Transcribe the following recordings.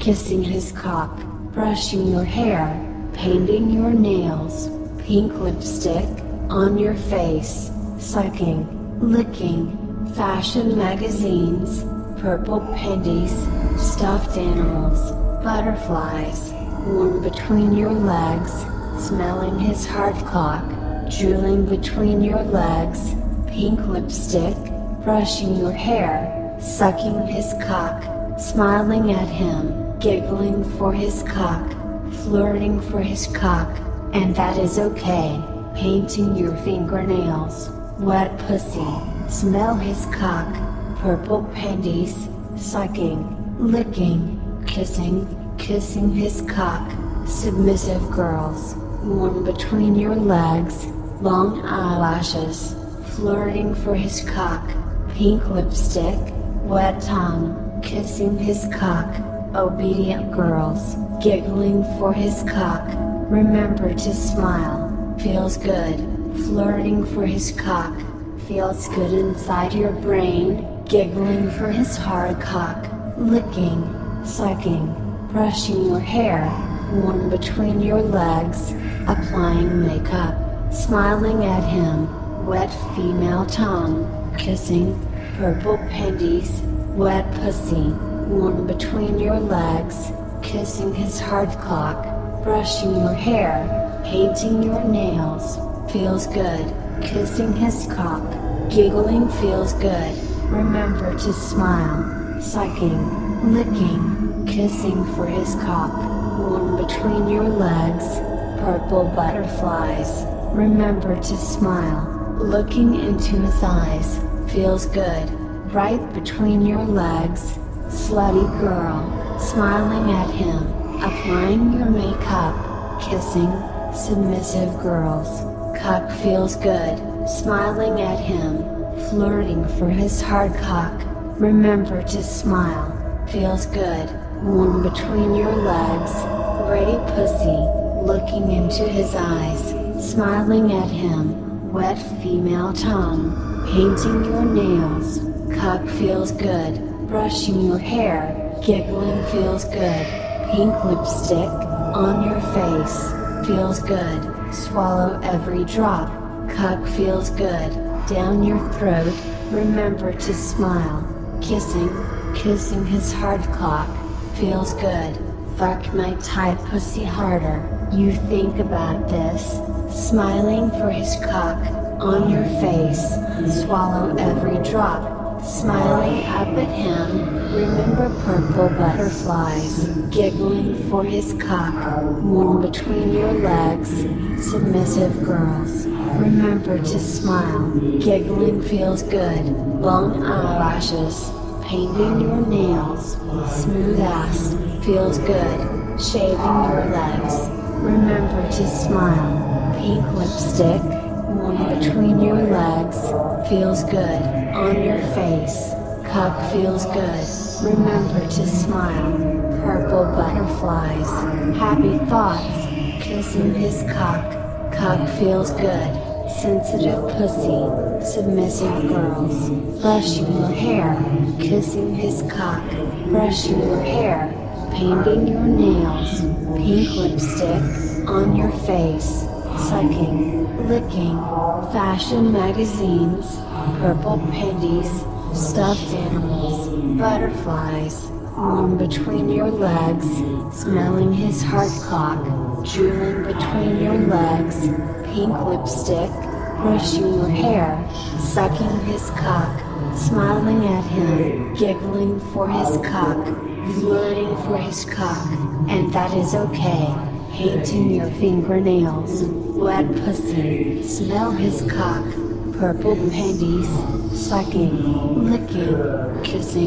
kissing his cock, brushing your hair, painting your nails, pink lipstick on your face, sucking, licking, fashion magazines, purple panties, stuffed animals, butterflies, warm between your legs, smelling his hard cock, drooling between your legs, pink lipstick, brushing your hair, sucking his cock, smiling at him, giggling for his cock, flirting for his cock, and that is okay, painting your fingernails, wet pussy, smell his cock, purple panties, sucking, licking, kissing his cock, submissive girls, warm between your legs, long eyelashes, flirting for his cock, pink lipstick, wet tongue, kissing his cock, obedient girls, giggling for his cock, remember to smile, feels good, flirting for his cock, feels good inside your brain, giggling for his hard cock, licking, sucking, brushing your hair, warm between your legs, applying makeup, smiling at him, wet female tongue, kissing, purple panties, wet pussy, warm between your legs, kissing his hard cock, brushing your hair, painting your nails, feels good, kissing his cock, giggling feels good, remember to smile, sucking, licking, kissing for his cock, warm between your legs, purple butterflies, remember to smile, looking into his eyes, feels good, right between your legs, slutty girl, smiling at him, applying your makeup, kissing, submissive girls, cock feels good, smiling at him, flirting for his hard cock, remember to smile, feels good, warm between your legs, ready pussy, looking into his eyes, smiling at him, wet female tongue, painting your nails, cock feels good, brushing your hair, giggling feels good, pink lipstick on your face, feels good, swallow every drop, cock feels good, down your throat, remember to smile, kissing his hard cock, feels good, fuck my tight pussy harder, you think about this, smiling for his cock, on your face, swallow every drop, smiling up at him, remember purple butterflies, giggling for his cock, warm between your legs, submissive girls, remember to smile, giggling feels good, long eyelashes, painting your nails, smooth ass, feels good, shaving your legs, remember to smile, pink lipstick, warm between your legs, feels good, on your face, cock feels good, remember to smile, purple butterflies, happy thoughts, kissing his cock feels good, sensitive pussy, submissive girls, brushing your hair, kissing his cock, brushing your hair, painting your nails, pink lipstick, on your face, sucking, licking, fashion magazines, purple panties, stuffed animals, butterflies, warm between your legs, smelling his hard cock, drooling between your legs, pink lipstick, brushing your hair, sucking his cock, smiling at him, giggling for his cock, flirting for his cock, and that is okay, painting your fingernails, wet pussy, smell his cock, purple panties, sucking, licking,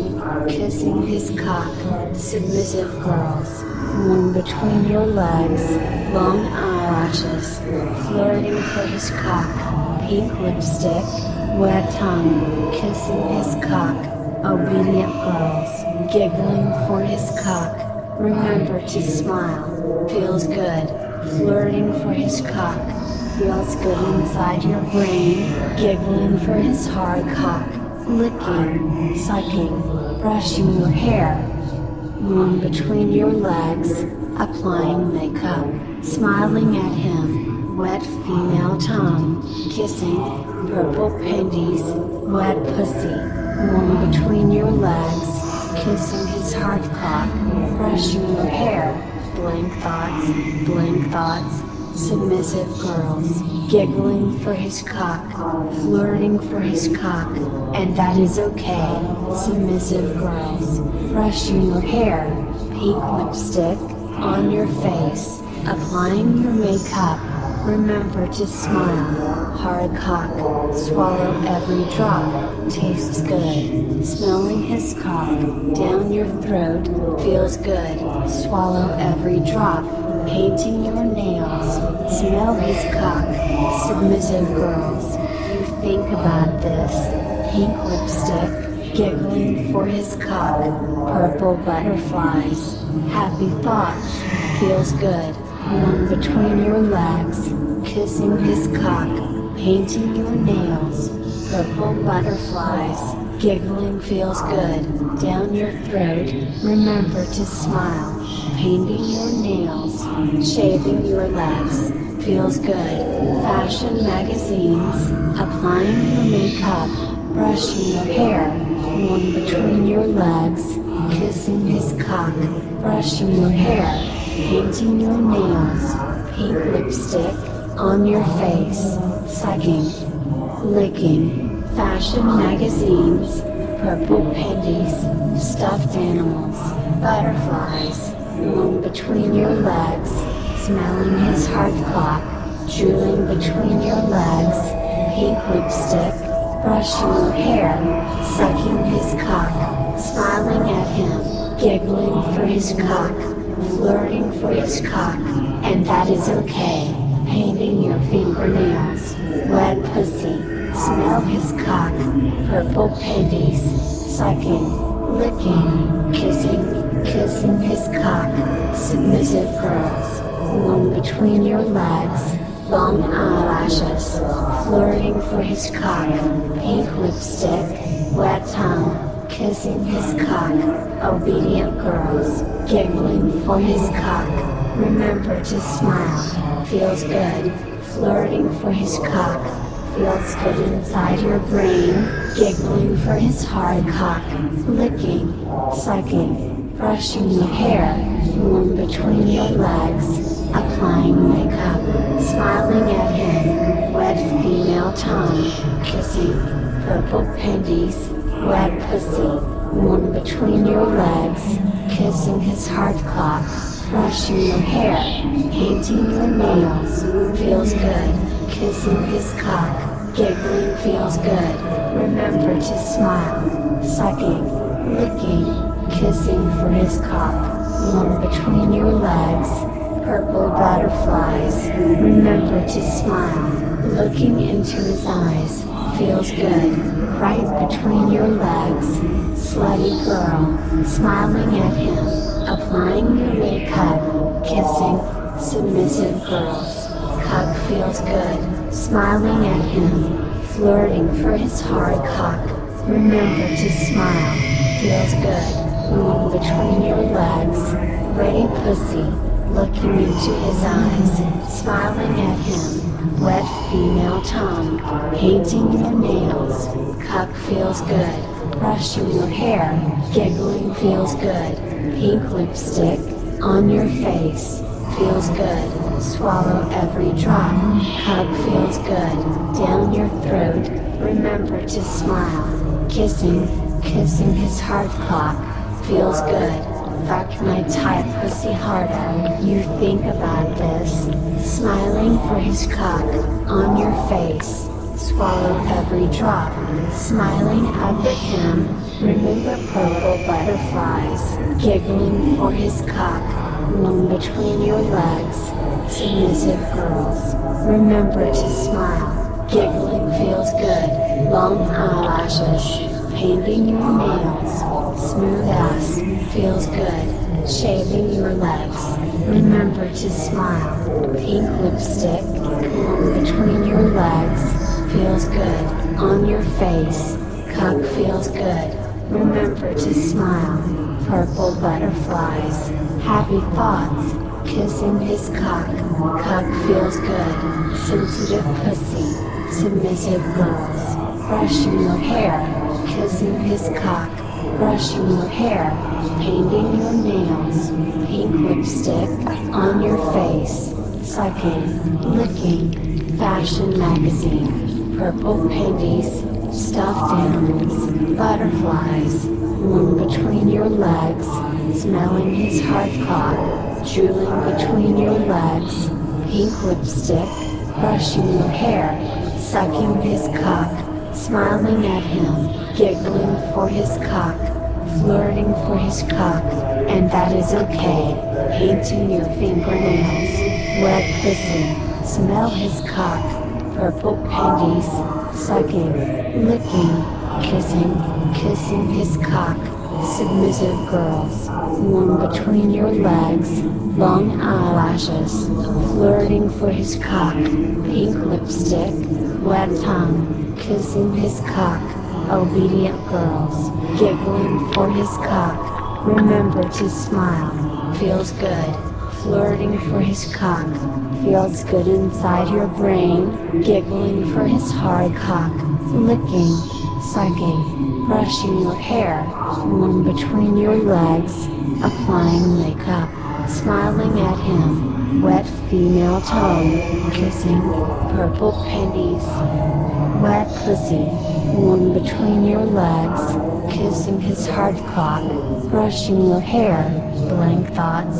kissing his cock, submissive girls, warm between your legs, long eyelashes, flirting for his cock, pink lipstick, wet tongue, kissing his cock, obedient girls, giggling for his cock, remember to smile, feels good, flirting for his cock, feels good inside your brain, giggling for his hard cock, licking, sucking, brushing your hair, moon between your legs, applying makeup, smiling at him, wet female tongue, kissing, purple panties, wet pussy, moon between your legs, kissing his hard cock, brushing your hair, blank thoughts, submissive girls, giggling for his cock, flirting for his cock, and that is okay, submissive girls, brushing your hair, pink lipstick, on your face, applying your makeup, remember to smile, hard cock, swallow every drop, tastes good, smelling his cock, down your throat, feels good, swallow every drop, painting your nails, smell his cock, submissive girls, you think about this, pink lipstick, giggling for his cock, purple butterflies, happy thoughts, feels good, one between your legs, kissing his cock, painting your nails, purple butterflies, giggling feels good, down your throat, remember to smile, painting your nails, shaving your legs, feels good, fashion magazines, applying your makeup, brushing your hair, one between your legs, kissing his cock, brushing your hair, painting your nails, pink lipstick, on your face, sucking, licking, fashion magazines, purple panties, stuffed animals, butterflies, one between your legs, smelling his hard cock, drooling between your legs, pink lipstick, brushing your hair, sucking his cock, smiling at him, giggling for his cock, flirting for his cock, and that is okay, painting your fingernails, wet pussy, smell his cock, purple panties, sucking, licking, kissing his cock, submissive girls, one between your legs, long eyelashes, flirting for his cock, pink lipstick, wet tongue, kissing his cock, obedient girls, giggling for his cock, remember to smile, feels good, flirting for his cock, feels good inside your brain, giggling for his hard cock, licking, sucking, brushing your hair, one between your legs, applying makeup, smiling at him, wet female tongue, kissing, purple panties, wet pussy, one between your legs, kissing his hard cock, brushing your hair, painting your nails, feels good, kissing his cock, giggling feels good, remember to smile, sucking, licking, kissing for his cock, one between your legs, purple butterflies, remember to smile, looking into his eyes, feels good, right between your legs, slutty girl, smiling at him, applying your makeup, kissing, submissive girls, cock feels good, smiling at him, flirting for his hard cock, remember to smile, feels good, one between your legs, ready pussy, looking into his eyes, smiling at him, wet female tongue, painting your nails, cock feels good, brushing your hair, giggling feels good, pink lipstick, on your face, feels good, swallow every drop, cock feels good, down your throat, remember to smile, kissing his hard cock, feels good, fuck my tight pussy harder, you think about this, smiling for his cock, on your face, swallow every drop, smiling up at him, remember purple butterflies, giggling for his cock, one between your legs, submissive girls, remember to smile, giggling feels good, long eyelashes, painting your nails, smooth ass, feels good, shaving your legs, remember to smile, pink lipstick, one between your legs, feels good, on your face, cock feels good, remember to smile, purple butterflies, happy thoughts, kissing his cock. Cock feels good, sensitive pussy, submissive girls, brushing your hair, kissing his cock, brushing your hair, painting your nails, pink lipstick on your face, sucking, licking, fashion magazine, purple panties, stuffed animals, butterflies, one between your legs, smelling his hard cock, drooling between your legs, pink lipstick, brushing your hair, sucking his cock, smiling at him, giggling for his cock, flirting for his cock, and that is okay, painting your fingernails, wet pussy, smell his cock, purple panties, sucking, licking, kissing his cock, submissive girls, warm between your legs, long eyelashes, flirting for his cock, pink lipstick, wet tongue, kissing his cock, obedient girls, giggling for his cock, remember to smile, feels good, flirting for his cock, feels good inside your brain, giggling for his hard cock, licking, sucking, brushing your hair, warm between your legs, applying makeup, smiling at him, wet female tongue, kissing, purple panties, wet pussy, warm between your legs, kissing his hard cock, brushing your hair, blank thoughts,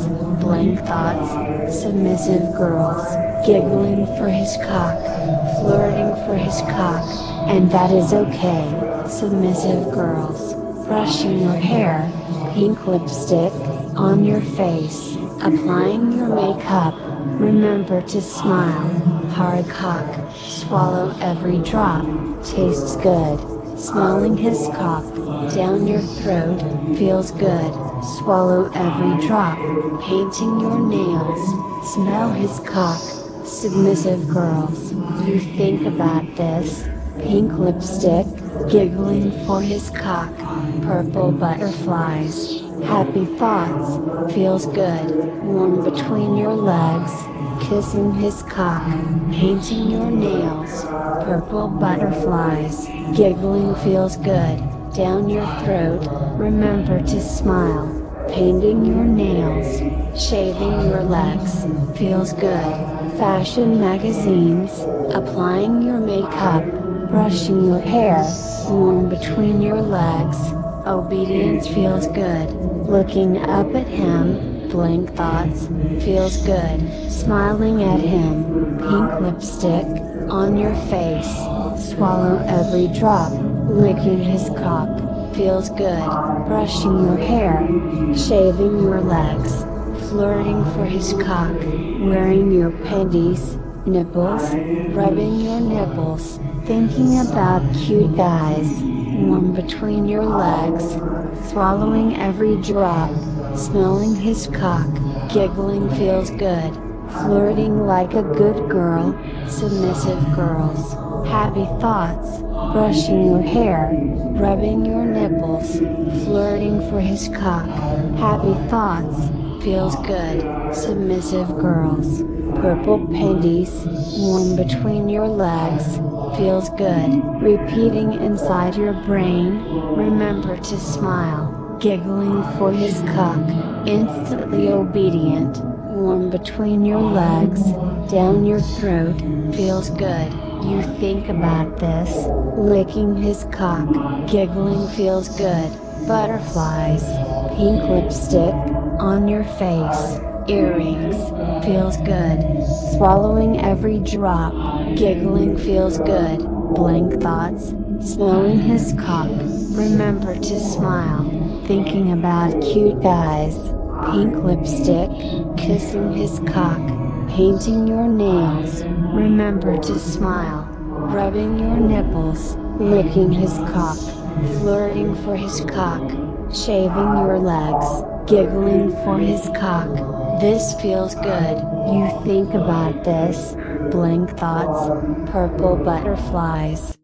submissive girls, giggling for his cock, flirting for his cock, and that is okay, submissive girls, brushing your hair, pink lipstick on your face, applying your makeup, remember to smile, hard cock, swallow every drop, tastes good, smelling his cock, down your throat, feels good, swallow every drop, painting your nails, smell his cock, submissive girls, you think about this, pink lipstick, giggling for his cock, purple butterflies, happy thoughts, feels good, warm between your legs, kissing his cock, painting your nails, purple butterflies, giggling feels good, down your throat, remember to smile, painting your nails, shaving your legs, feels good, fashion magazines, applying your makeup, brushing your hair, warm between your legs, obedience feels good, looking up at him, blank thoughts, feels good, smiling at him, pink lipstick, on your face, swallow every drop, licking his cock, feels good, brushing your hair, shaving your legs, flirting for his cock, wearing your panties, nipples, rubbing your nipples, thinking about cute guys, warm between your legs, swallowing every drop, smelling his cock, giggling feels good, flirting like a good girl, submissive girls, happy thoughts, brushing your hair, rubbing your nipples, flirting for his cock, happy thoughts, feels good, submissive girls, purple panties, warm between your legs, feels good, repeating inside your brain, remember to smile, giggling for his cock, instantly obedient, warm between your legs, down your throat, feels good, you think about this, licking his cock, giggling feels good, butterflies, pink lipstick, on your face, earrings, feels good, swallowing every drop, giggling feels good, blank thoughts, smelling his cock, remember to smile, thinking about cute guys, pink lipstick, kissing his cock, painting your nails, remember to smile, rubbing your nipples, licking his cock, flirting for his cock, shaving your legs, giggling for his cock, this feels good, you think about this, blank thoughts, purple butterflies.